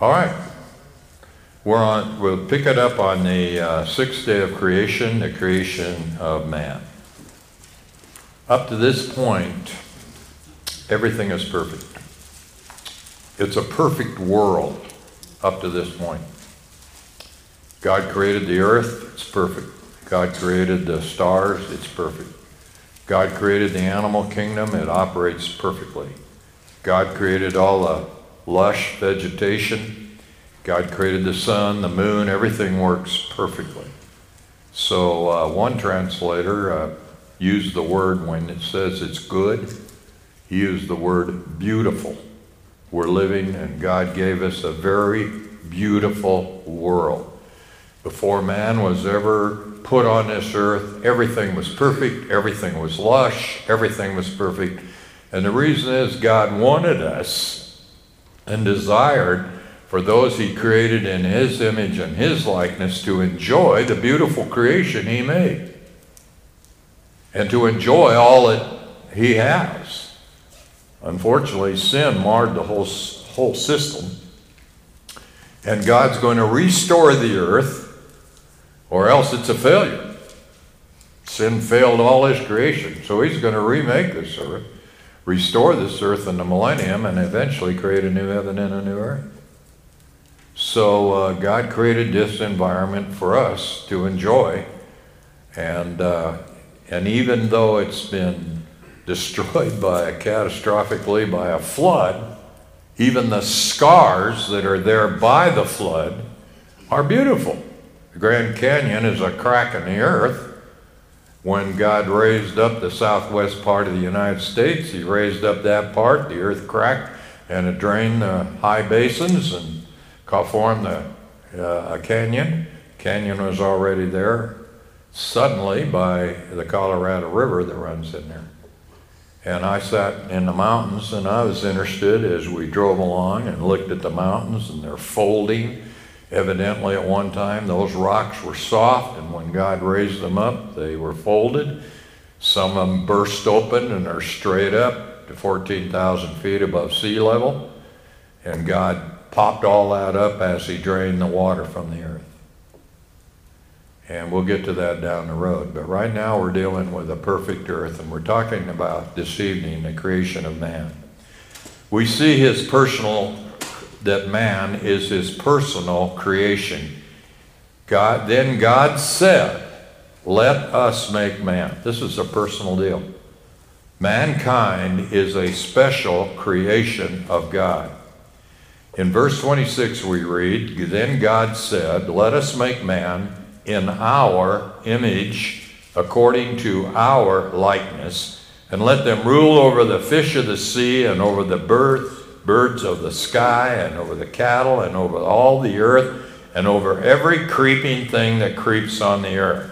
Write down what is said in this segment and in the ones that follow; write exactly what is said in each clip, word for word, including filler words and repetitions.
All right. We're on, we'll pick it up on the uh, sixth day of creation, the creation of man. Up to this point, everything is perfect. It's a perfect world up to this point. God created the earth, it's perfect. God created the stars, it's perfect. God created the animal kingdom, it operates perfectly. God created all the lush vegetation. God created the sun, the moon, everything works perfectly. So uh, one translator uh, used the word, when it says it's good, he used the word beautiful. We're living, and God gave us a very beautiful world. Before man was ever put on this earth, everything was perfect, everything was lush, everything was perfect. And the reason is God wanted us and desired for those he created in his image and his likeness to enjoy the beautiful creation he made and to enjoy all that he has. Unfortunately, sin marred the whole, whole system, and God's going to restore the earth, or else it's a failure. Sin failed all his creation, so he's going to remake this earth, restore this earth in the millennium, and eventually create a new heaven and a new earth. So uh, God created this environment for us to enjoy, and uh, and even though it's been destroyed by a catastrophically by a flood, even the scars that are there by the flood are beautiful. The Grand Canyon is a crack in the earth. When God raised up the southwest part of the United States, he raised up that part, the earth cracked, and it drained the high basins and formed a, uh, a canyon. Canyon was already there suddenly by the Colorado River that runs in there. And I sat in the mountains, and I was interested as we drove along and looked at the mountains, and they're folding. Evidently at one time those rocks were soft, and when God raised them up, they were folded. Some of them burst open and are straight up to fourteen thousand feet above sea level. And God popped all that up as he drained the water from the earth. And we'll get to that down the road. But right now we're dealing with a perfect earth, and we're talking about this evening the creation of man. We see his personal, that man is his personal creation. God, then God said, let us make man. This is a personal deal. Mankind is a special creation of God. In verse twenty-six we read, then God said, let us make man in our image, according to our likeness, and let them rule over the fish of the sea, and over the birds, birds of the sky, and over the cattle, and over all the earth, and over every creeping thing that creeps on the earth.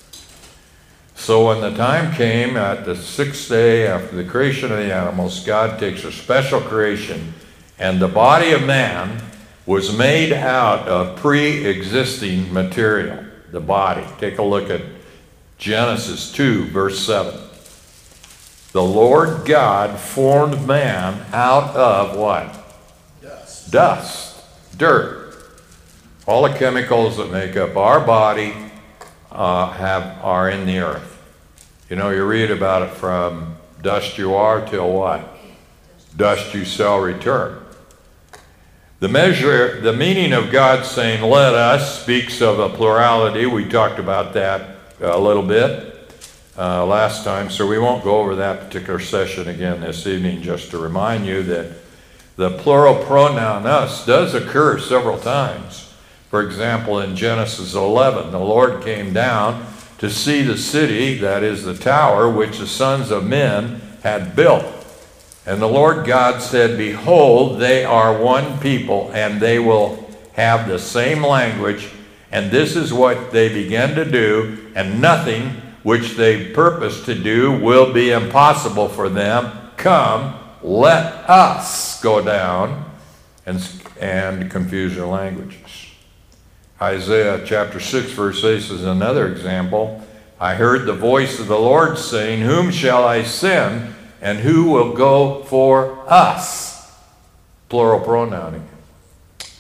So when the time came at the sixth day after the creation of the animals, God takes a special creation, and the body of man was made out of pre-existing material. The body. Take a look at Genesis two, verse seven. The Lord God formed man out of what? Dust. Dust. Dirt. All the chemicals that make up our body uh, have are in the earth. You know, you read about it from dust you are till what? Dust you shall return. The measure, the meaning of God saying, let us, speaks of a plurality. We talked about that a little bit uh, last time, so we won't go over that particular session again this evening, just to remind you that the plural pronoun us does occur several times. For example, in Genesis eleven, the Lord came down to see the city, that is the tower, which the sons of men had built. And the Lord God said, behold, they are one people, and they will have the same language, and this is what they began to do, and nothing which they purpose to do will be impossible for them. Come, let us go down and, and confuse their languages. Isaiah chapter six, verse eight is another example. I heard the voice of the Lord saying, whom shall I send? And who will go for us? Plural pronoun.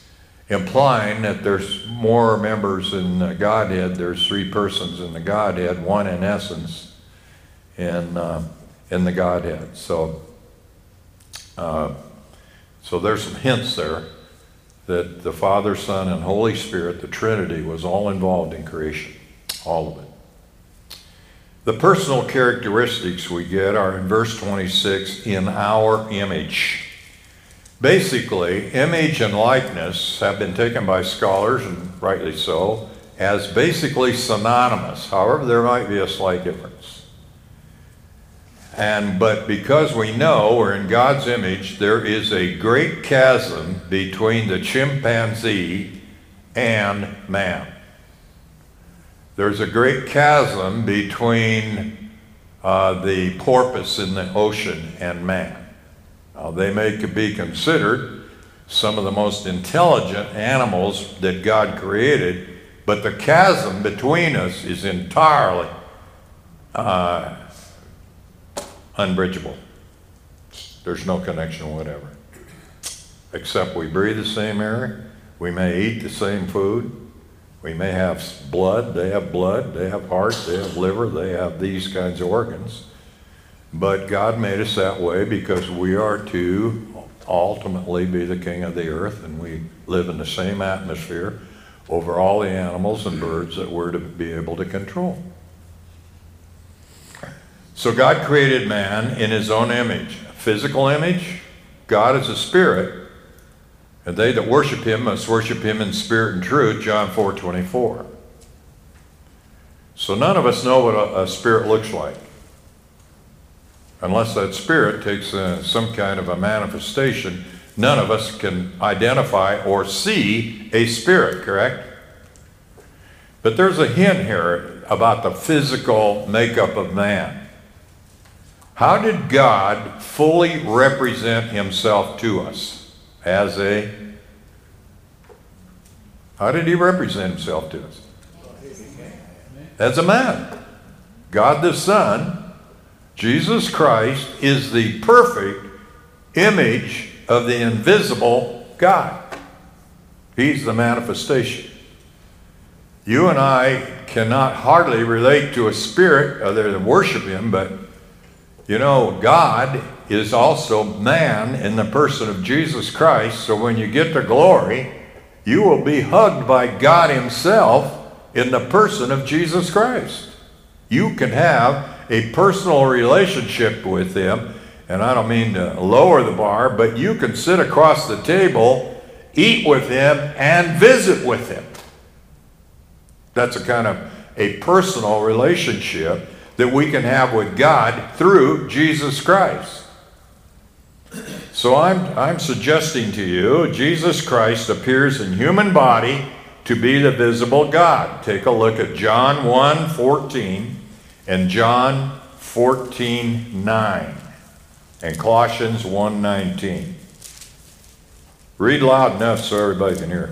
implying that there's more members in the Godhead. There's three persons in the Godhead, one in essence in, uh, in the Godhead. So, uh, so there's some hints there that the Father, Son, and Holy Spirit, the Trinity, was all involved in creation, all of it. The personal characteristics we get are in verse twenty-six, in our image. Basically, image and likeness have been taken by scholars, and rightly so, as basically synonymous. However, there might be a slight difference. And but because we know we're in God's image, there is a great chasm between the chimpanzee and man. There's a great chasm between uh, the porpoise in the ocean and man. Now, they may be considered some of the most intelligent animals that God created, but the chasm between us is entirely uh, unbridgeable. There's no connection whatever. Except we breathe the same air, we may eat the same food, we may have blood, they have blood, they have heart, they have liver, they have these kinds of organs. But God made us that way because we are to ultimately be the king of the earth, and we live in the same atmosphere over all the animals and birds that we're to be able to control. So God created man in his own image. Physical image, God is a spirit, and they that worship him must worship him in spirit and truth, John four twenty-four. So none of us know what a, a spirit looks like, unless that spirit takes uh, some kind of a manifestation. None of us can identify or see a spirit, correct? But there's a hint here about the physical makeup of man. How did God fully represent himself to us? As a, how did he represent himself to us? As a man. God the Son, Jesus Christ, is the perfect image of the invisible God. He's the manifestation. You and I cannot hardly relate to a spirit other than worship him, but you know, God is also man in the person of Jesus Christ. So when you get to glory, you will be hugged by God himself in the person of Jesus Christ. You can have a personal relationship with him, and I don't mean to lower the bar, but you can sit across the table, eat with him, and visit with him. That's a kind of a personal relationship that we can have with God through Jesus Christ. So I'm, I'm suggesting to you, Jesus Christ appears in human body to be the visible God. Take a look at John one fourteen and John fourteen nine and Colossians one nineteen. Read loud enough so everybody can hear.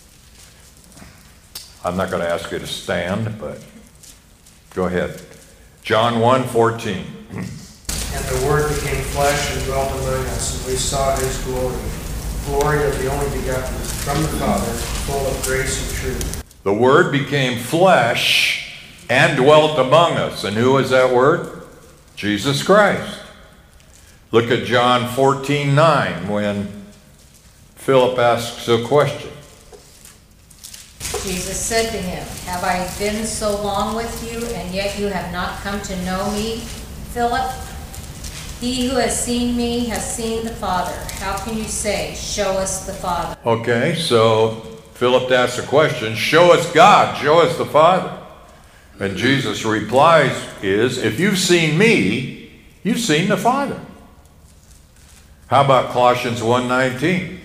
I'm not going to ask you to stand, but go ahead. John one fourteen. And the Word became flesh and dwelt among us, and we saw his glory, glory of the only begotten from the Father, full of grace and truth. The Word became flesh and dwelt among us. And who is that Word? Jesus Christ. Look at John fourteen nine when Philip asks a question. Jesus said to him, "Have I been so long with you, and yet you have not come to know me, Philip? He who has seen me has seen the Father. How can you say, 'Show us the Father'?" Okay, so Philip asks a question, show us God, show us the Father. And Jesus' replies is, if you've seen me, you've seen the Father. How about Colossians one nineteen?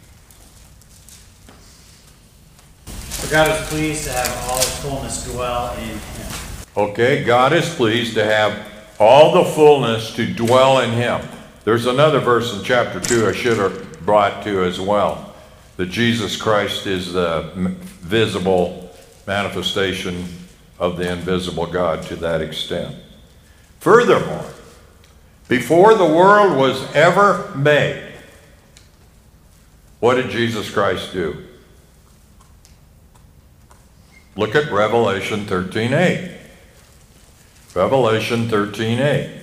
For God is pleased to have all his fullness dwell in him. Okay, God is pleased to have all the fullness to dwell in him. There's another verse in chapter two I should have brought to as well, that Jesus Christ is the visible manifestation of the invisible God to that extent. Furthermore, before the world was ever made, what did Jesus Christ do? Look at Revelation thirteen eight. Revelation thirteen eight.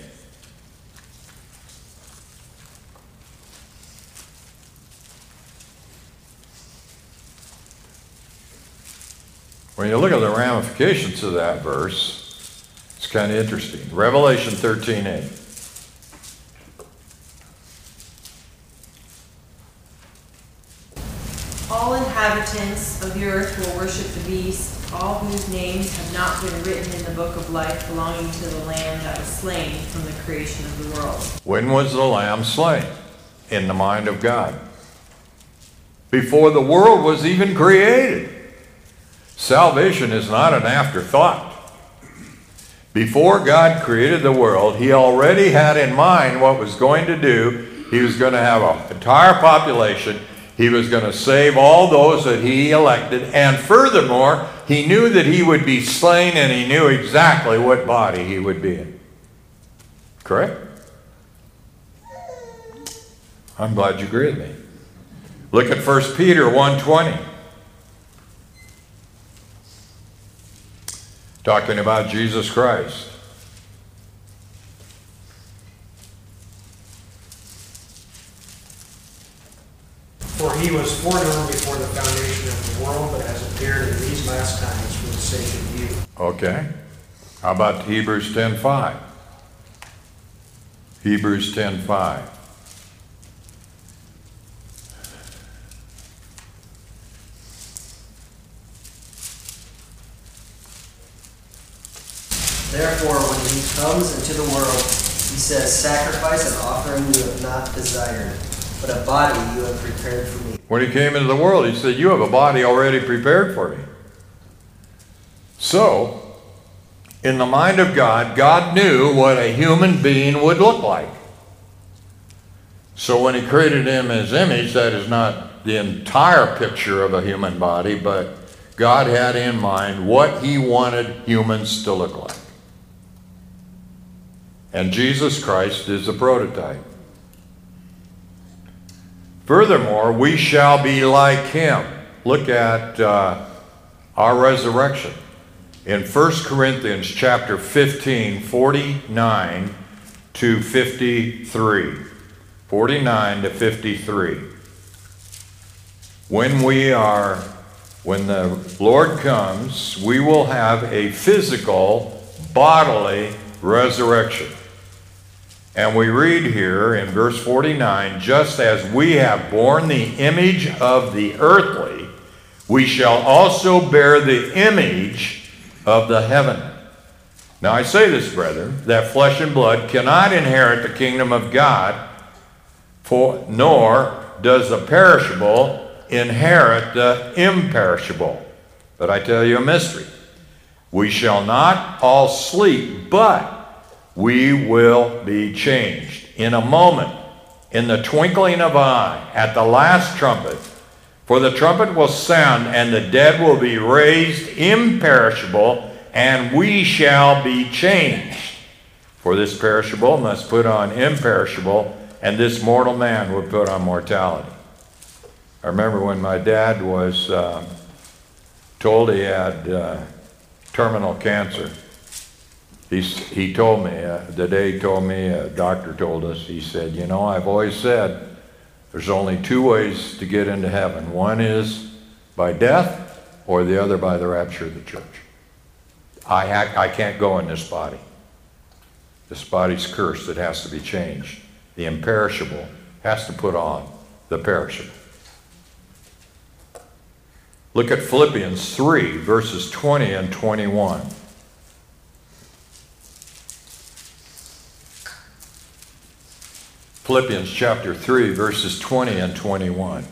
When you look at the ramifications of that verse, it's kind of interesting. Revelation thirteen eight. All inhabitants of the earth will worship the beast, all whose names have not been written in the book of life belonging to the Lamb that was slain from the creation of the world. When was the Lamb slain? In the mind of God. Before the world was even created. Salvation is not an afterthought. Before God created the world, He already had in mind what was going to do. He was going to have an entire population. He was going to save all those that He elected. And furthermore, He knew that He would be slain, and He knew exactly what body He would be in. Correct? I'm glad you agree with me. Look at First Peter one twenty. Talking about Jesus Christ. For He was foreknown before the foundation of the world, but has appeared in these last times for the sake of you. Okay. How about Hebrews ten five? Hebrews ten five. Therefore, when He comes into the world, He says, sacrifice and offering you have not desired, but a body you have prepared for me. When He came into the world, He said, you have a body already prepared for me. So, in the mind of God, God knew what a human being would look like. So when He created him in His image, that is not the entire picture of a human body, but God had in mind what He wanted humans to look like. And Jesus Christ is the prototype. Furthermore, we shall be like Him. Look at uh, our resurrection. In First Corinthians chapter fifteen, forty-nine to fifty-three. forty-nine to fifty-three. When we are, when the Lord comes, we will have a physical, bodily resurrection. And we read here in verse forty-nine, just as we have borne the image of the earthly, we shall also bear the image of the heavenly. Now I say this, brethren, that flesh and blood cannot inherit the kingdom of God, for nor does the perishable inherit the imperishable. But I tell you a mystery. We shall not all sleep, but we will be changed in a moment, in the twinkling of an eye, at the last trumpet. For the trumpet will sound, and the dead will be raised imperishable, and we shall be changed. For this perishable must put on imperishable, and this mortal man will put on mortality. I remember when my dad was uh, told he had uh, terminal cancer. He, he told me, uh, the day he told me, a doctor told us, he said, you know, I've always said there's only two ways to get into heaven. One is by death, or the other by the rapture of the church. I, ha- I can't go in this body. This body's cursed. It has to be changed. The imperishable has to put on the perishable. Look at Philippians three, verses twenty and twenty-one. Philippians chapter three, verses twenty and twenty-one.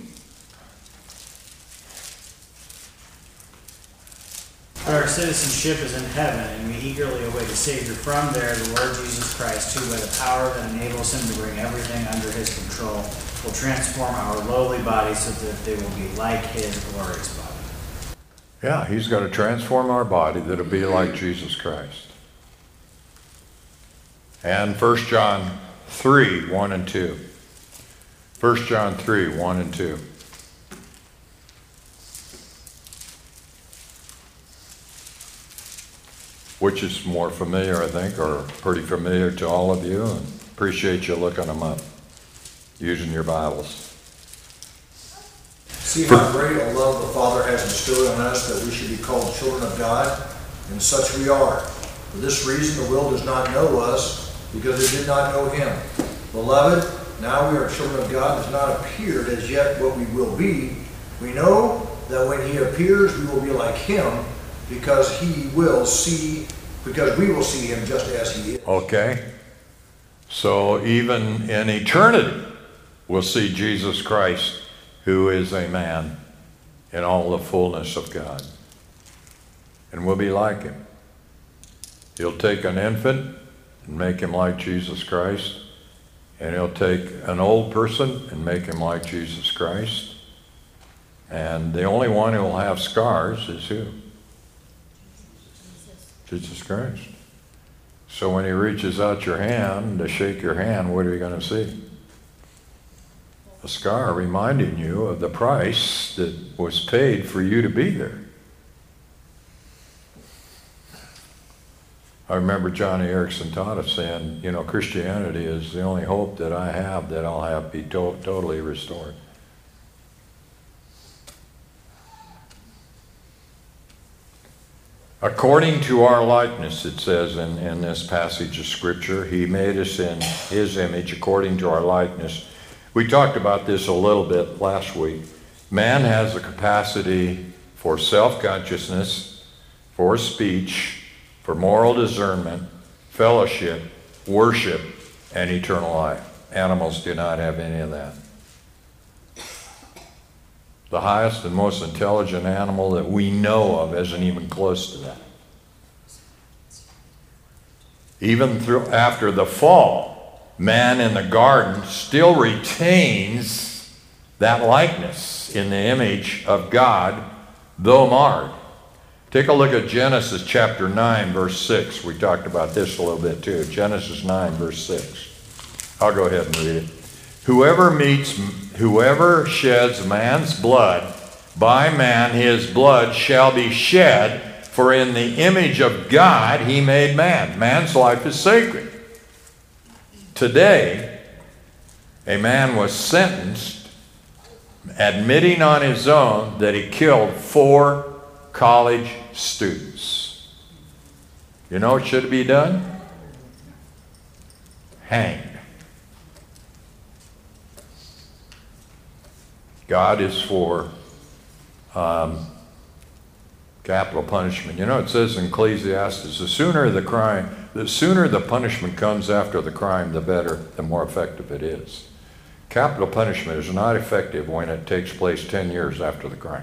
But our citizenship is in heaven, and we eagerly await a Savior from there, the Lord Jesus Christ, who, by the power that enables Him to bring everything under His control, will transform our lowly bodies so that they will be like His glorious body. Yeah, He's going to transform our body that'll be like Jesus Christ. And First John three, one and two. First John three, one and two. which is more familiar, I think, or pretty familiar to all of you, and appreciate you looking them up, using your Bibles. See how great a love the Father has instilled on us that we should be called children of God, and such we are. For this reason the world does not know us, because it did not know him. Beloved, now we are children of God, has not appeared as yet what we will be. We know that when he appears, we will be like him, because he will see, because we will see him just as he is. Okay? So even in eternity, we'll see Jesus Christ, who is a man in all the fullness of God. And we'll be like him. He'll take an infant and make him like Jesus Christ. And he'll take an old person and make him like Jesus Christ. And the only one who will have scars is who? Jesus Christ. So when he reaches out your hand to shake your hand, what are you going to see? A scar reminding you of the price that was paid for you to be there. I remember Johnny Erickson taught us saying, you know, Christianity is the only hope that I have that I'll have be to- totally restored. According to our likeness, it says in, in this passage of Scripture, he made us in his image according to our likeness. We talked about this a little bit last week. Man has a capacity for self-consciousness, for speech, for moral discernment, fellowship, worship, and eternal life. Animals do not have any of that. The highest and most intelligent animal that we know of isn't even close to that. Even through, after the fall, man in the garden still retains that likeness in the image of God, though marred. Take a look at Genesis chapter nine, verse six. We talked about this a little bit too. Genesis nine, verse six. I'll go ahead and read it. Whoever meets, whoever sheds man's blood, by man his blood shall be shed, for in the image of God he made man. Man's life is sacred. Today, a man was sentenced, admitting on his own that he killed four college students. You know what should be done? Hanged. God is for um, capital punishment. You know, it says in Ecclesiastes, the sooner the crime, the sooner the punishment comes after the crime, the better, the more effective it is. Capital punishment is not effective when it takes place ten years after the crime.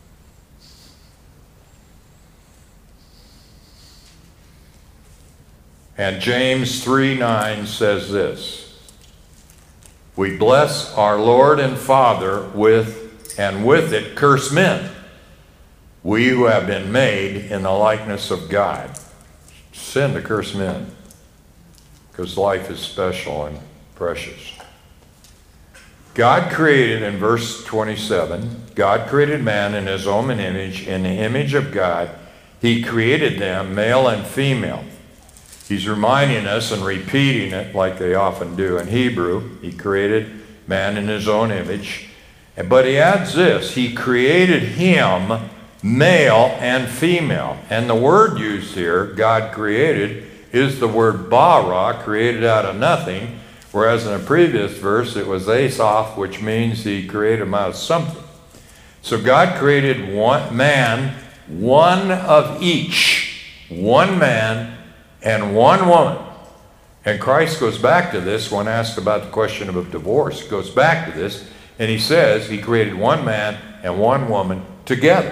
And James three nine says this, we bless our Lord and Father with, and with it curse men, we who have been made in the likeness of God. Sin to curse men, because life is special and precious. God created, in verse twenty-seven, God created man in his own image, in the image of God. He created them, male and female. He's reminding us and repeating it like they often do in Hebrew. He created man in his own image. But he adds this, he created him male and female. And the word used here, God created, is the word bara, created out of nothing. Whereas in a previous verse it was asoph, which means he created him out of something. So God created one man, one of each, one man and one woman. And Christ goes back to this when asked about the question of divorce. He goes back to this and he says he created one man and one woman together.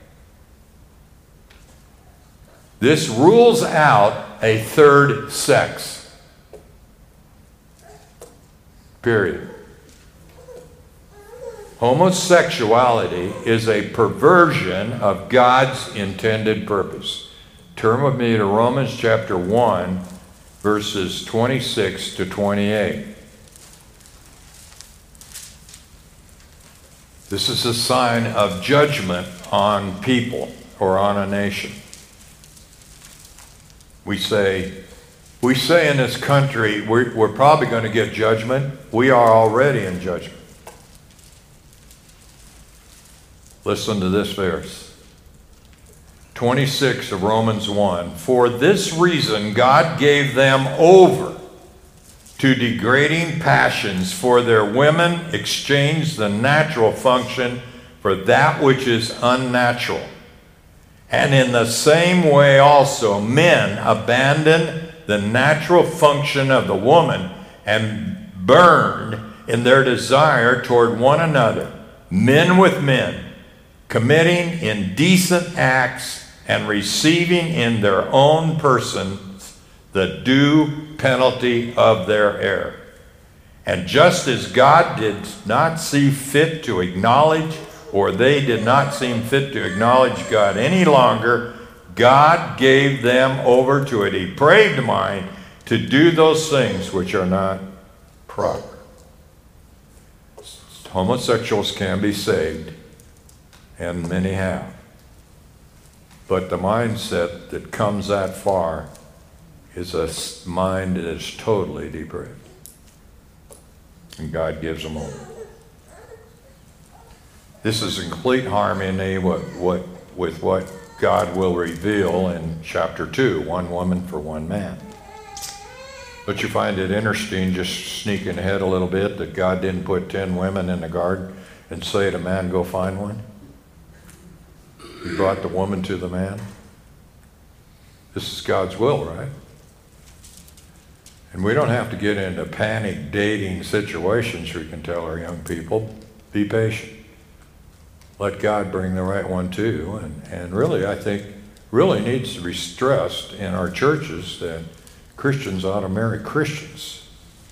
This rules out a third sex. Period. Homosexuality is a perversion of God's intended purpose. Turn with me to Romans chapter one, verses twenty-six to twenty-eight. This is a sign of judgment on people or on a nation. We say, we say in this country, we're, we're probably going to get judgment. We are already in judgment. Listen to this verse. twenty-six of Romans one. For this reason God gave them over to degrading passions, for their women exchanged the natural function for that which is unnatural. And in the same way also men abandoned the natural function of the woman and burned in their desire toward one another, men with men, committing indecent acts and receiving in their own persons the due penalty of their error. And just as God did not see fit to acknowledge, or they did not seem fit to acknowledge God any longer, God gave them over to a depraved mind to do those things which are not proper. Homosexuals can be saved, and many have. But the mindset that comes that far is a mind that is totally depraved. And God gives them over. This is in complete harmony with what, with what God will reveal in chapter two, one woman for one man. Don't you find it interesting, just sneaking ahead a little bit, that God didn't put ten women in the garden and say to man, go find one? He brought the woman to the man. This is God's will, right? And we don't have to get into panic dating situations. We can tell our young people, be patient. Let God bring the right one too. And, and really, I think, really needs to be stressed in our churches that Christians ought to marry Christians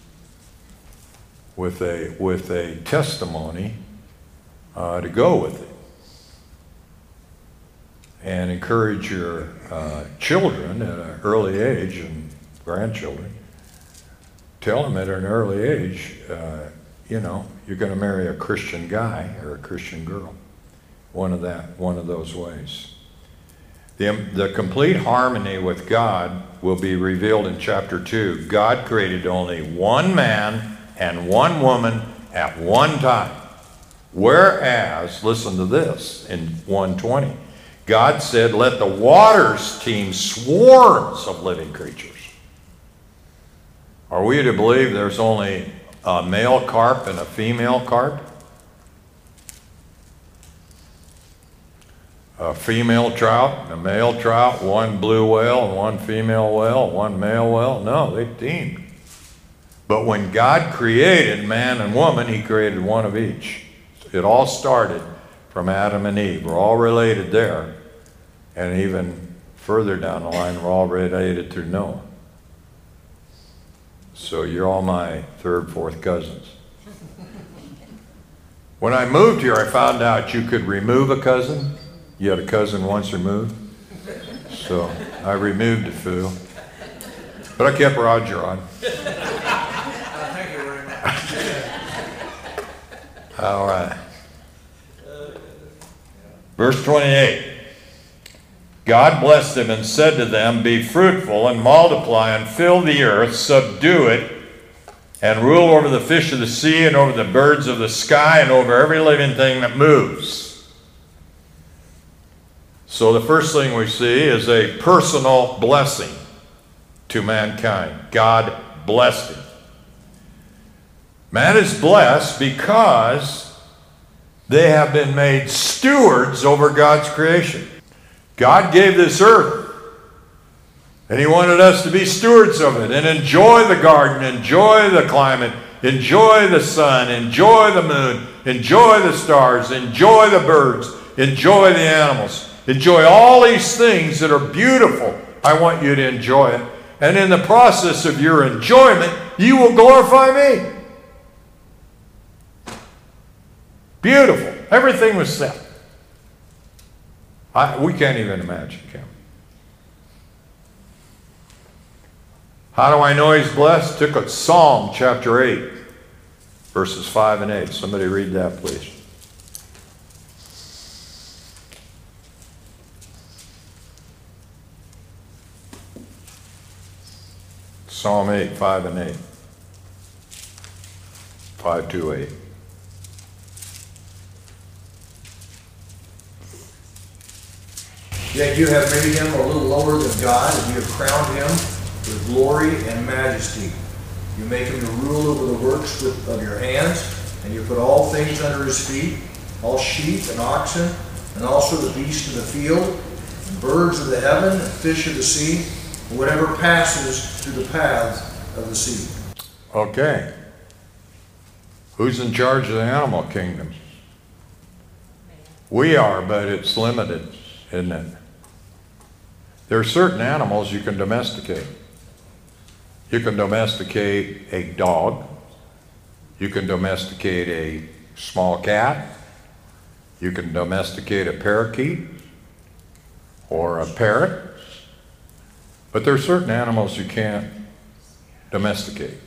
with a, with a testimony uh, to go with it. And encourage your uh, children at an early age, and grandchildren, tell them at an early age, uh, you know, you're going to marry a Christian guy or a Christian girl. One of that, one of those ways. The, the complete harmony with God will be revealed in chapter two. God created only one man and one woman at one time. Whereas, listen to this, in one twenty, God said, let the waters teem swarms of living creatures. Are we to believe there's only a male carp and a female carp? A female trout and a male trout, one blue whale and one female whale, one male whale? No, they teamed. But when God created man and woman, he created one of each. It all started from Adam and Eve. We're all related there. And even further down the line, we're all related through Noah. So you're all my third, fourth cousins. When I moved here, I found out you could remove a cousin. You had a cousin once removed. So I removed a few. But I kept Roger on. Thank you very much. All right. Verse twenty-eight. God blessed them and said to them, be fruitful and multiply and fill the earth, subdue it, and rule over the fish of the sea and over the birds of the sky and over every living thing that moves. So the first thing we see is a personal blessing to mankind. God blessed him. Man is blessed because they have been made stewards over God's creation. God gave this earth, and he wanted us to be stewards of it and enjoy the garden, enjoy the climate, enjoy the sun, enjoy the moon, enjoy the stars, enjoy the birds, enjoy the animals, enjoy all these things that are beautiful. I want you to enjoy it. And in the process of your enjoyment, you will glorify me. Beautiful. Everything was set. I, we can't even imagine, can we? How do I know he's blessed? Took a Psalm chapter eight, verses five and eight. Somebody read that, please. Psalm eight, five and eight. Five to eight. Yet you have made him a little lower than God, and you have crowned him with glory and majesty. You make him to rule over the works with, of your hands, and you put all things under his feet, all sheep and oxen, and also the beasts of the field, and birds of the heaven, and fish of the sea, and whatever passes through the paths of the sea. Okay. Who's in charge of the animal kingdom? We are, but it's limited, isn't it? There are certain animals you can domesticate. You can domesticate a dog. You can domesticate a small cat. You can domesticate a parakeet or a parrot. But there are certain animals you can't domesticate.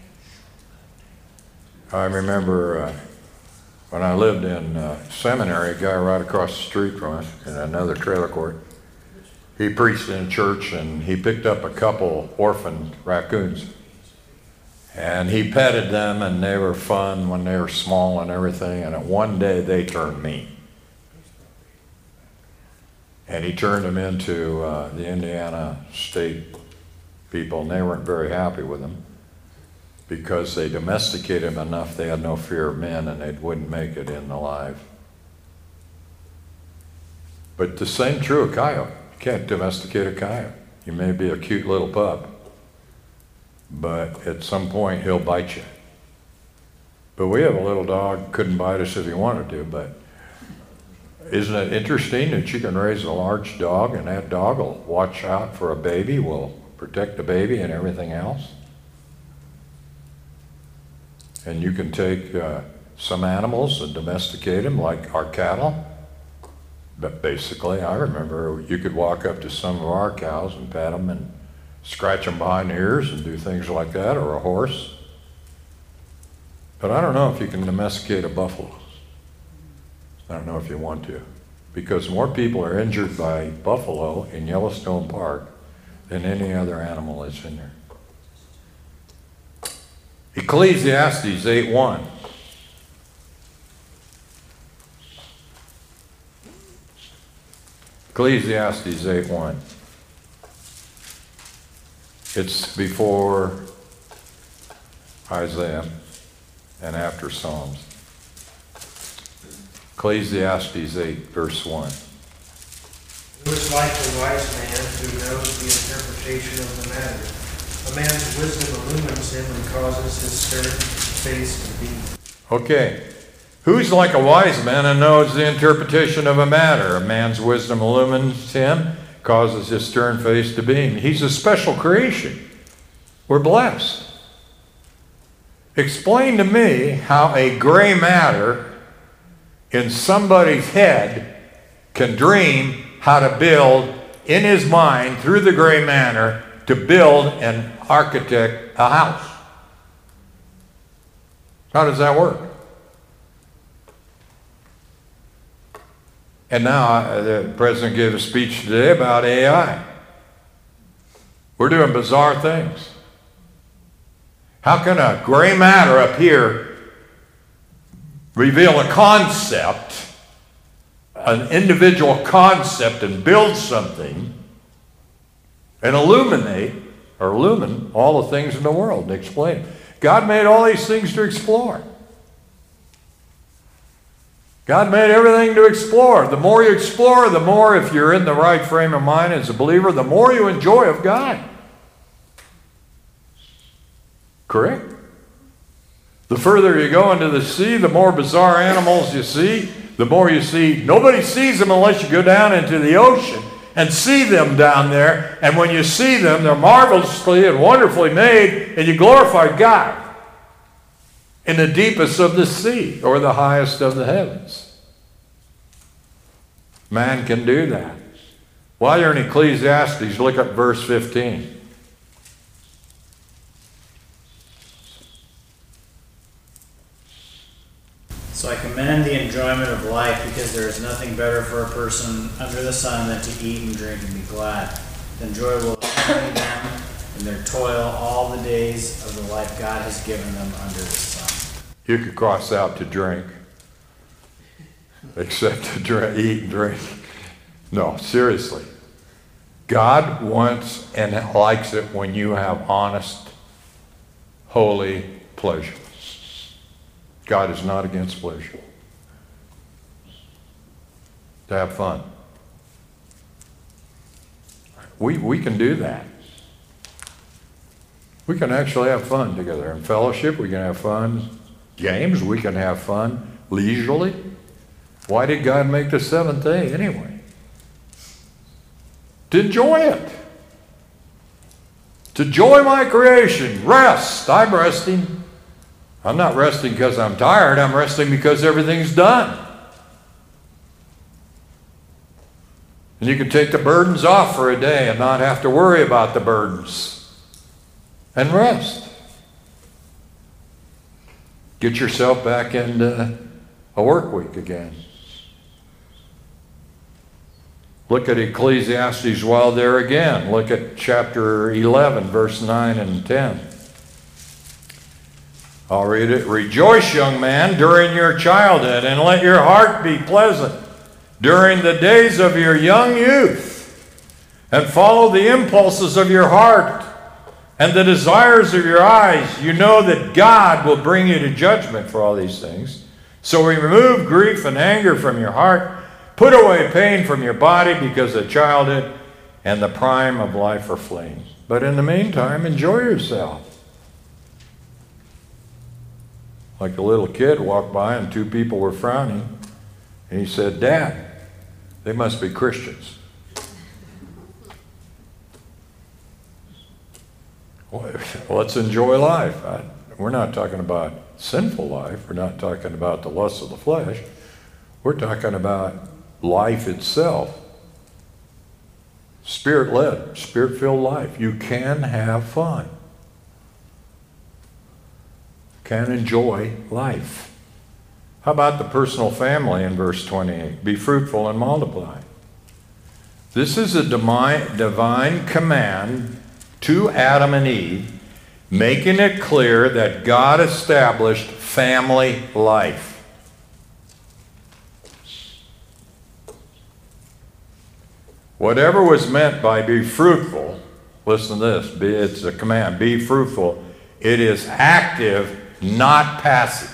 I remember uh, when I lived in uh, seminary, a guy right across the street from us in another trailer court, he preached in a church and he picked up a couple orphaned raccoons. And he petted them and they were fun when they were small and everything. And one day they turned mean. And he turned them into uh, the Indiana State people, and they weren't very happy with them because they domesticated them enough they had no fear of men and they wouldn't make it in alive. But the same true of coyote. You can't domesticate a coyote. You may be a cute little pup, but at some point he'll bite you. But we have a little dog, couldn't bite us if he wanted to, but isn't it interesting that you can raise a large dog and that dog will watch out for a baby, will protect the baby and everything else? And you can take uh, some animals and domesticate them like our cattle. But basically, I remember you could walk up to some of our cows and pat them and scratch them behind the ears and do things like that, or a horse. But I don't know if you can domesticate a buffalo. I don't know if you want to, because more people are injured by buffalo in Yellowstone Park than any other animal that's in there. Ecclesiastes eight one. Ecclesiastes eight one. It's before Isaiah and after Psalms. Ecclesiastes eight, verse one. Who is like a wise man who knows the interpretation of the matter? A man's wisdom illumines him and causes his stern face to beam. Okay. Who's like a wise man and knows the interpretation of a matter? A man's wisdom illumines him, causes his stern face to beam. He's a special creation. We're blessed. Explain to me how a gray matter in somebody's head can dream how to build in his mind through the gray matter to build and architect a house. How does that work? And now uh, the president gave a speech today about A I. We're doing bizarre things. How can a gray matter up here reveal a concept, an individual concept, and build something and illuminate or illumine all the things in the world and explain? God made all these things to explore. God made everything to explore. The more you explore, the more, if you're in the right frame of mind as a believer, the more you enjoy of God. Correct? The further you go into the sea, the more bizarre animals you see, the more you see. Nobody sees them unless you go down into the ocean and see them down there. And when you see them, they're marvelously and wonderfully made, and you glorify God in the deepest of the sea or the highest of the heavens. Man can do that. While you're in Ecclesiastes, look at verse fifteen. So I commend the enjoyment of life, because there is nothing better for a person under the sun than to eat and drink and be glad. Then joy will accompany them, in their toil all the days of the life God has given them under the sun. You could cross out to drink, except to drink, eat and drink. No, seriously. God wants and likes it when you have honest, holy pleasure. God is not against pleasure. To have fun. We, we can do that. We can actually have fun together. In fellowship, we can have fun. Games, we can have fun leisurely. Why did God make the seventh day anyway? To enjoy it. To enjoy my creation. Rest. I'm resting. I'm not resting because I'm tired. I'm resting because everything's done. And you can take the burdens off for a day and not have to worry about the burdens. And rest. Get yourself back into a work week again. Look at Ecclesiastes while there again. Look at chapter eleven, verse nine and ten. I'll read it. Rejoice, young man, during your childhood, and let your heart be pleasant during the days of your young youth, and follow the impulses of your heart and the desires of your eyes. You know that God will bring you to judgment for all these things. So remove grief and anger from your heart. Put away pain from your body, because the childhood and the prime of life are fleeing. But in the meantime, enjoy yourself. Like a little kid walked by and two people were frowning. And he said, Dad, they must be Christians. Well, let's enjoy life. I, we're not talking about sinful life. We're not talking about the lust of the flesh. We're talking about life itself. Spirit-led, spirit-filled life. You can have fun. Can enjoy life. How about the personal family in verse twenty-eight? Be fruitful and multiply. This is a divine, divine command to Adam and Eve, making it clear that God established family life. Whatever was meant by be fruitful, listen to this, be, it's a command, be fruitful. It is active, not passive.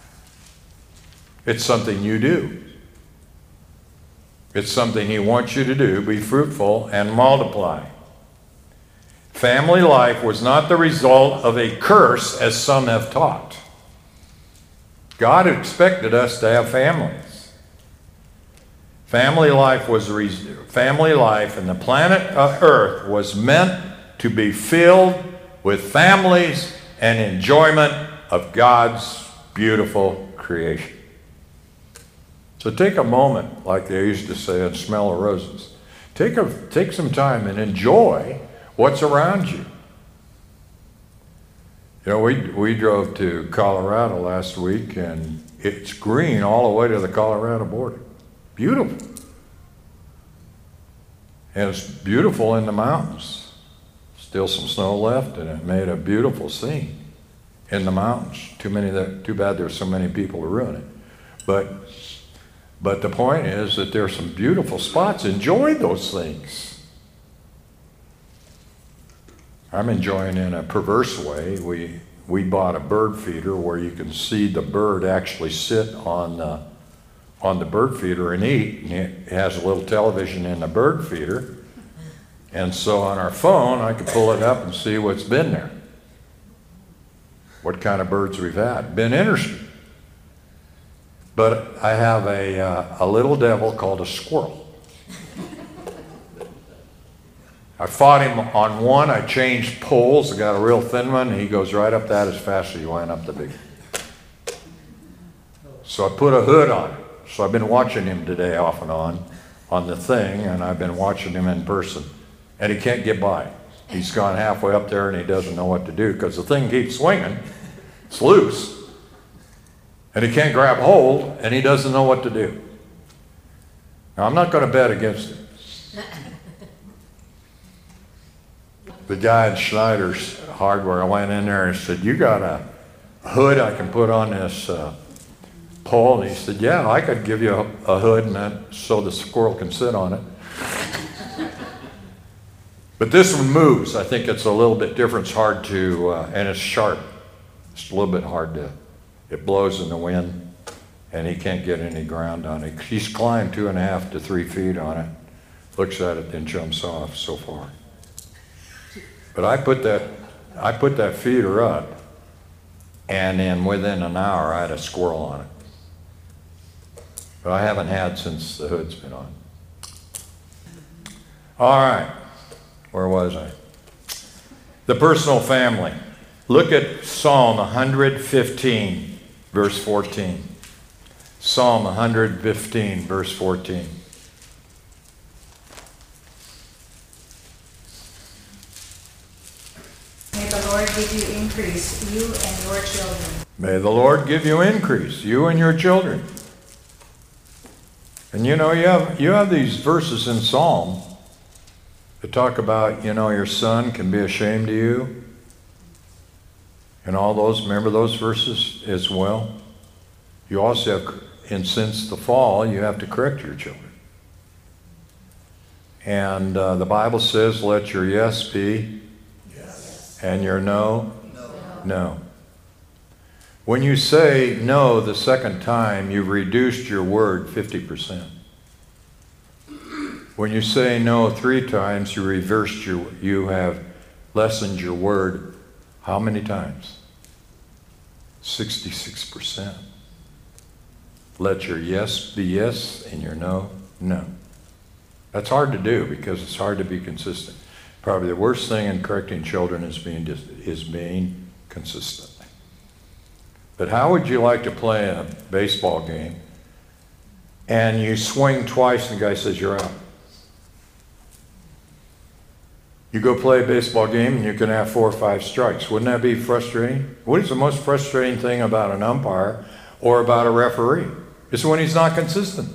It's something you do. It's something He wants you to do. Be fruitful and multiply. Family life was not the result of a curse, as some have taught. God expected us to have families. Family life was family life, and the planet of Earth was meant to be filled with families and enjoyment of God's beautiful creation. So take a moment, like they used to say, and smell of roses. Take a take some time and enjoy what's around you. You know, we we drove to Colorado last week, and it's green all the way to the Colorado border. Beautiful. And it's beautiful in the mountains. Still some snow left, and it made a beautiful scene in the mountains. Too many that too bad there's so many people to ruin it. But but the point is that there's some beautiful spots. Enjoy those things. I'm enjoying in a perverse way. We we bought a bird feeder where you can see the bird actually sit on the on the bird feeder and eat. And it has a little television in the bird feeder. And so on our phone, I could pull it up and see what's been there. What kind of birds we've had. Been interesting. But I have a, uh, a little devil called a squirrel. I fought him on one. I changed poles. I got a real thin one. And he goes right up that as fast as he went up the big. So I put a hood on it. So I've been watching him today off and on on the thing, and I've been watching him in person. And he can't get by. He's gone halfway up there and he doesn't know what to do because the thing keeps swinging. It's loose. And he can't grab hold, and he doesn't know what to do. Now, I'm not going to bet against him. the guy at Schneider's Hardware, I went in there and said, you got a hood I can put on this uh, pole? And he said, yeah, I could give you a, a hood and that, so the squirrel can sit on it. But this one moves. I think it's a little bit different. It's hard to, uh, and it's sharp. It's a little bit hard to, it blows in the wind, and he can't get any ground on it. He's climbed two and a half to three feet on it, looks at it, then jumps off so far. But I put that, I put that feeder up, and then within an hour I had a squirrel on it. But I haven't had since the hood's been on. All right, where was I? The personal family. Look at Psalm one fifteen, verse fourteen. Psalm one fifteen, verse fourteen. May the Lord give you increase, you and your children. May the Lord give you increase, you and your children. And you know, you have, you have these verses in Psalm that talk about, you know, your son can be ashamed of you. And all those, remember those verses as well? You also have, and since the fall, you have to correct your children. And uh, the Bible says, let your yes be yes, and your no, no, no. When you say no the second time, you've reduced your word fifty percent. When you say no three times, you reversed your, you have lessened your word how many times? sixty-six percent. Let your yes be yes and your no, no. That's hard to do because it's hard to be consistent. Probably the worst thing in correcting children is being, is being consistent. But how would you like to play a baseball game and you swing twice and the guy says you're out? You go play a baseball game and you can have four or five strikes. Wouldn't that be frustrating? What is the most frustrating thing about an umpire or about a referee? It's when he's not consistent.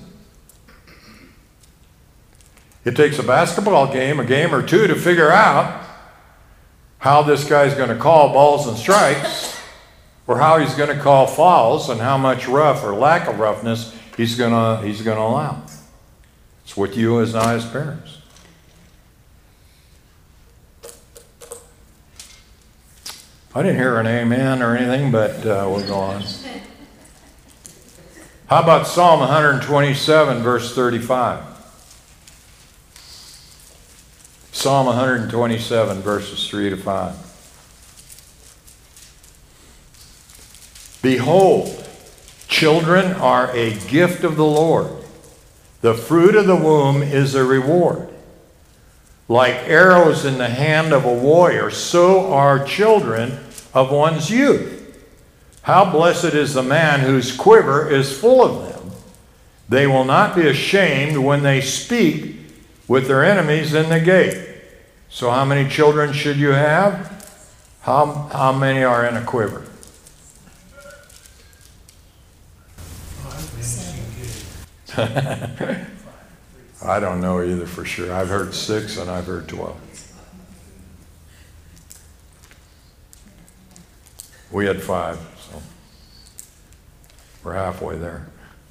It takes a basketball game, a game or two, to figure out how this guy's going to call balls and strikes, or how he's going to call fouls, and how much rough or lack of roughness he's going to he's going to allow. It's with you as not as parents. I didn't hear an amen or anything, but uh, we'll go on. How about Psalm one twenty-seven, verse thirty-five? Psalm one twenty-seven, verses three to five. Behold, children are a gift of the Lord. The fruit of the womb is a reward. Like arrows in the hand of a warrior, so are children of one's youth. How blessed is the man whose quiver is full of them. They will not be ashamed when they speak with their enemies in the gate. So how many children should you have? How, how many are in a quiver? I don't know either for sure. I've heard six and I've heard twelve. We had five, so we're halfway there.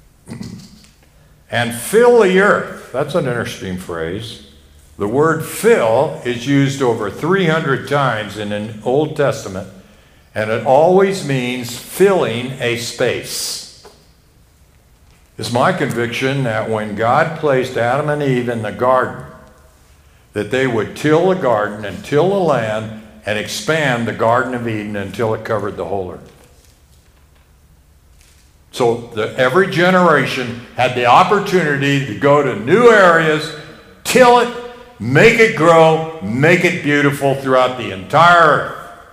And fill the earth. That's an interesting phrase. The word fill is used over three hundred times in the Old Testament, and it always means filling a space. It's my conviction that when God placed Adam and Eve in the garden, that they would till the garden and till the land and expand the Garden of Eden until it covered the whole earth. So the, every generation had the opportunity to go to new areas, till it, make it grow, make it beautiful throughout the entire earth.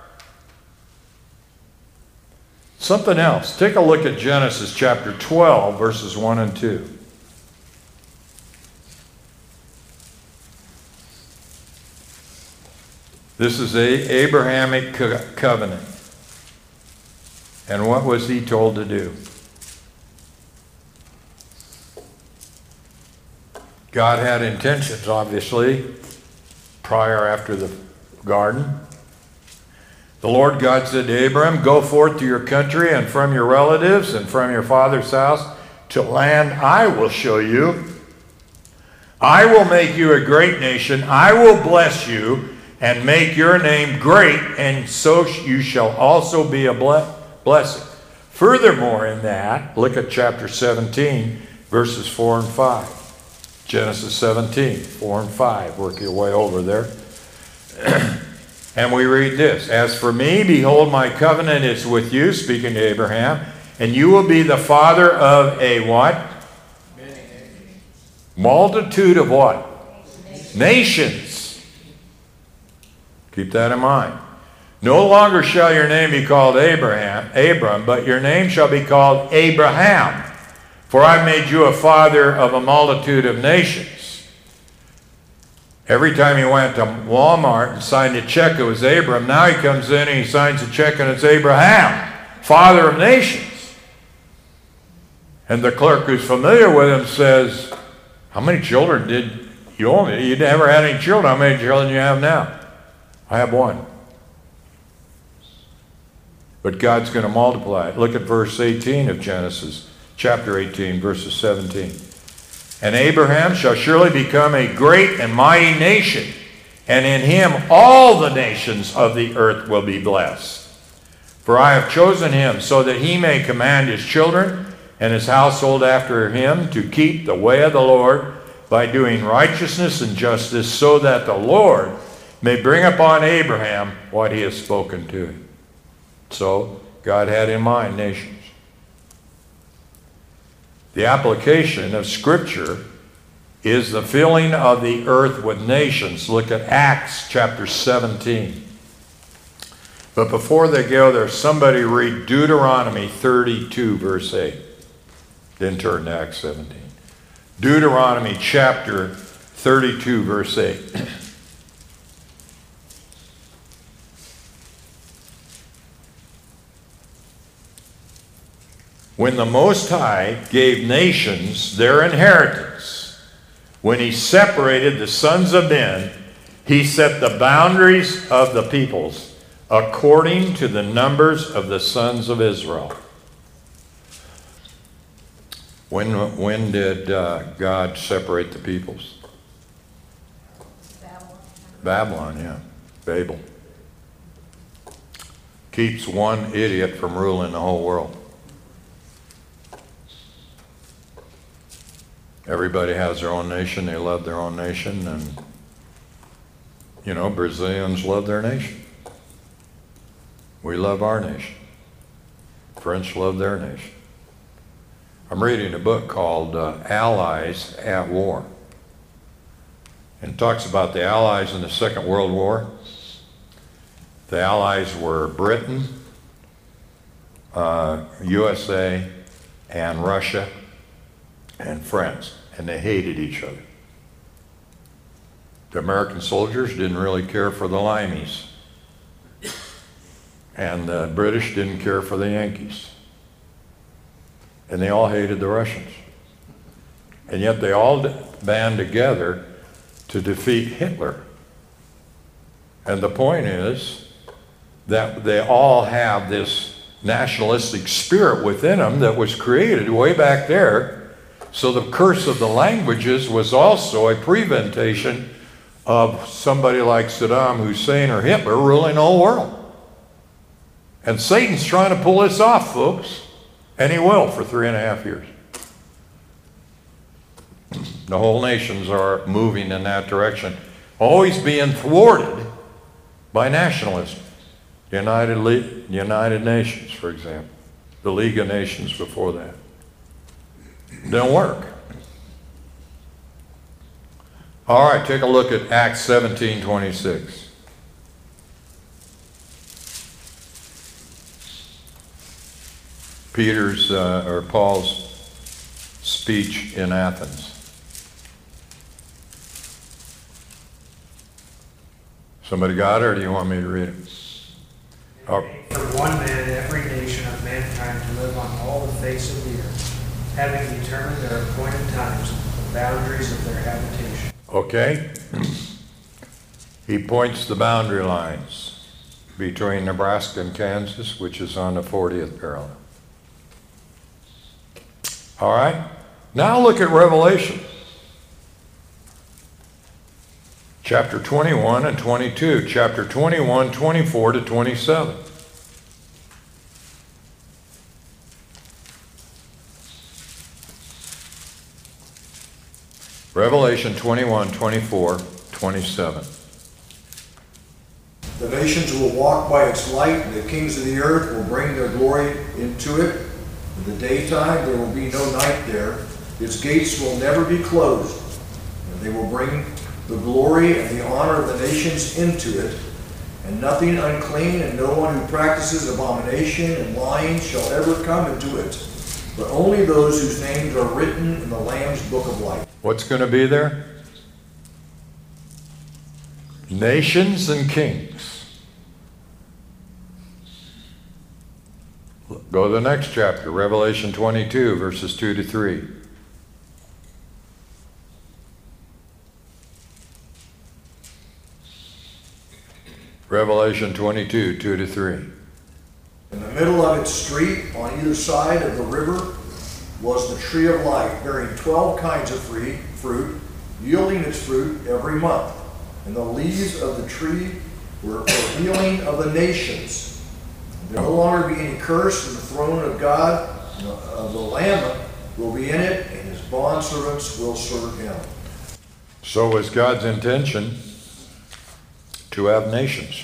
Something else. Take a look at Genesis chapter twelve, verses one and two. This is a Abrahamic co- covenant. And what was he told to do? God had intentions, obviously, prior after the garden. The Lord God said to Abraham, go forth to your country and from your relatives and from your father's house to land I will show you. I will make you a great nation. I will bless you and make your name great, and so you shall also be a blessing. Furthermore in that, look at chapter seventeen, verses four and five. Genesis seventeen, four and five. Work your way over there. And we read this. As for me, behold, my covenant is with you, speaking to Abraham, and you will be the father of a what? Multitude of what? Nations. Nations. Keep that in mind. No longer shall your name be called Abraham, Abram, but your name shall be called Abraham. For I made you a father of a multitude of nations. Every time he went to Walmart and signed a check, it was Abram. Now he comes in and he signs a check and it's Abraham, father of nations. And the clerk who's familiar with him says, how many children did you own? You never had any children. How many children do you have now? I have one. But God's going to multiply it. Look at verse eighteen of Genesis, chapter eighteen, verses seventeen. And Abraham shall surely become a great and mighty nation, and in him all the nations of the earth will be blessed. For I have chosen him so that he may command his children and his household after him to keep the way of the Lord by doing righteousness and justice, so that the Lord may bring upon Abraham what he has spoken to him. So God had in mind nations. The application of Scripture is the filling of the earth with nations. Look at Acts chapter seventeen. But before they go there, somebody read Deuteronomy thirty-two, verse eight. Then turn to Acts seventeen. Deuteronomy chapter thirty-two, verse eight. When the Most High gave nations their inheritance, when he separated the sons of men, he set the boundaries of the peoples according to the numbers of the sons of Israel. When, when did uh, God separate the peoples? Babylon. Babylon, yeah. Babel. Keeps one idiot from ruling the whole world. Everybody has their own nation. They love their own nation. And, you know, Brazilians love their nation. We love our nation. French love their nation. I'm reading a book called uh, Allies at War. And it talks about the Allies in the Second World War. The Allies were Britain, uh, U S A, and Russia, and France, and they hated each other. The American soldiers didn't really care for the Limeys, and the British didn't care for the Yankees, and they all hated the Russians. And yet they all band together to defeat Hitler. And the point is that they all have this nationalistic spirit within them that was created way back there. So the curse of the languages was also a preventation of somebody like Saddam Hussein or Hitler ruling the whole world. And Satan's trying to pull this off, folks. And he will for three and a half years. The whole nations are moving in that direction, always being thwarted by nationalism. United, Le- United Nations, for example. The League of Nations before that. Don't work. All right, take a look at Acts seventeen twenty-six. Peter's uh, or Paul's speech in Athens. Somebody got it, or do you want me to read it? Oh. For one man, every nation of mankind to live on all the face of the earth, having determined their appointed times, the boundaries of their habitation. Okay. He points the boundary lines between Nebraska and Kansas, which is on the fortieth parallel. All right? Now look at Revelation. Chapter twenty-one and twenty-two. Chapter twenty-one, twenty-four to twenty-seven. Revelation twenty-one, twenty-four, twenty-seven. The nations will walk by its light, and the kings of the earth will bring their glory into it. In the daytime there will be no night there. Its gates will never be closed. And they will bring the glory and the honor of the nations into it. And nothing unclean and no one who practices abomination and lying shall ever come into it, but only those whose names are written in the Lamb's book of life. What's going to be there? Nations and kings. Go to the next chapter, Revelation twenty-two, verses two to three. Revelation twenty-two, two to three. In the middle of its street, on either side of the river, was the tree of life, bearing twelve kinds of free, fruit, yielding its fruit every month. And the leaves of the tree were for healing of the nations. There will no longer be any curse, and the throne of God, of the Lamb, will be in it, and his bondservants will serve him. So is God's intention to have nations.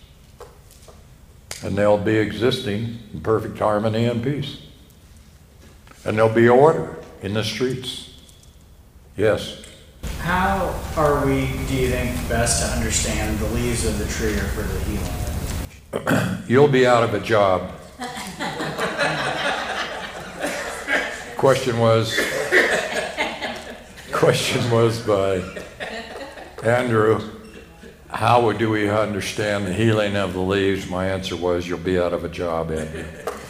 And they'll be existing in perfect harmony and peace. And there'll be order in the streets. Yes. How are we, do you think, best to understand the leaves of the tree are for the healing? You'll be out of a job. Question was, question was by Andrew, how do we understand the healing of the leaves? My answer was, you'll be out of a job, Andrew.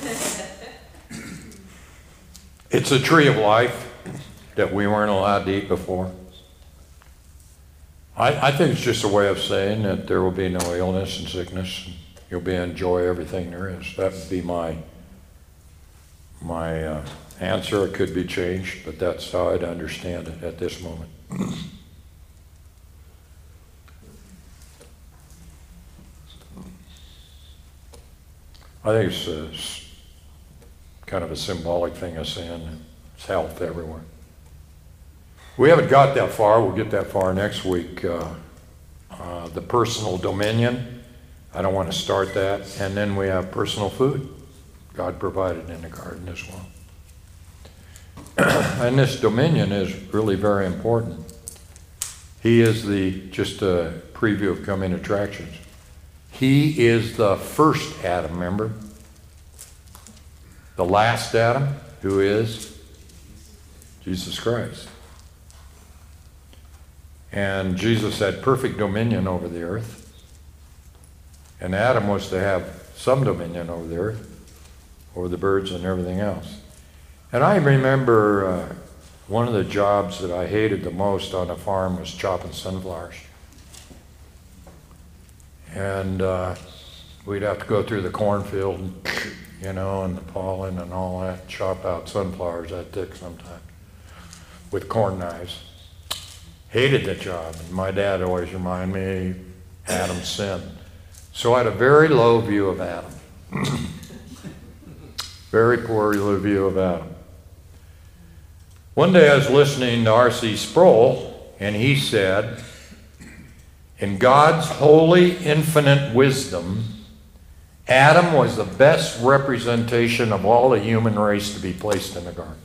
It's a tree of life that we weren't allowed to eat before. I, I think it's just a way of saying that there will be no illness and sickness. And you'll be enjoy everything there is. That would be my my uh, answer. It could be changed, but that's how I'd understand it at this moment. I think it's, uh, it's kind of a symbolic thing of saying it's health everywhere. We haven't got that far. We'll get that far next week. Uh, uh, the personal dominion. I don't want to start that. And then we have personal food. God provided in the garden as well. And this dominion is really very important. He is the, just a preview of coming attractions. He is the first Adam, remember? The last Adam, who is Jesus Christ. And Jesus had perfect dominion over the earth. And Adam was to have some dominion over the earth, over the birds and everything else. And I remember uh, one of the jobs that I hated the most on a farm was chopping sunflowers. And uh, we'd have to go through the cornfield, and, you know, and the pollen and all that, chop out sunflowers that thick sometimes with corn knives. Hated the job. And my dad always reminded me Adam's sin. So I had a very low view of Adam. Very poor view of Adam. One day I was listening to R C Sproul, and he said, in God's holy, infinite wisdom, Adam was the best representation of all the human race to be placed in the garden.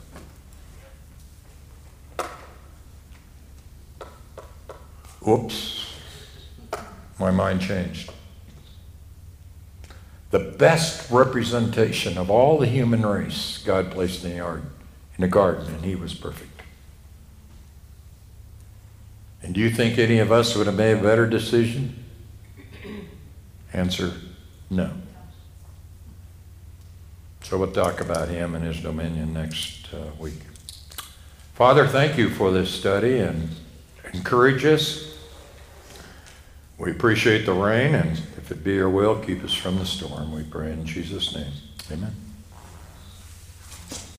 Oops. My mind changed. The best representation of all the human race God placed in the garden, in the garden, and he was perfect. And do you think any of us would have made a better decision? Answer, no. So we'll talk about him and his dominion next uh, week. Father, thank you for this study, and encourage us. We appreciate the rain, and if it be your will, keep us from the storm. We pray in Jesus' name. Amen.